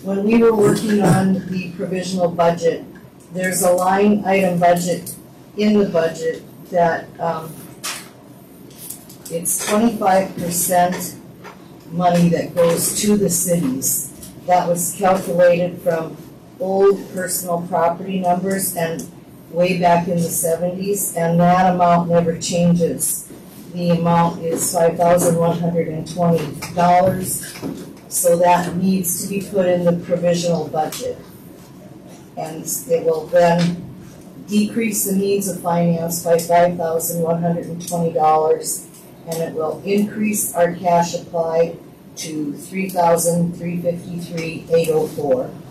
when we were working on the provisional budget, there's a line item budget in the budget that it's 25% money that goes to the cities. That was calculated from old personal property numbers and way back in the 70s, and that amount never changes. The amount is $5,120, so that needs to be put in the provisional budget. And it will then decrease the needs of finance by $5,120, and it will increase our cash applied to $3,353,804.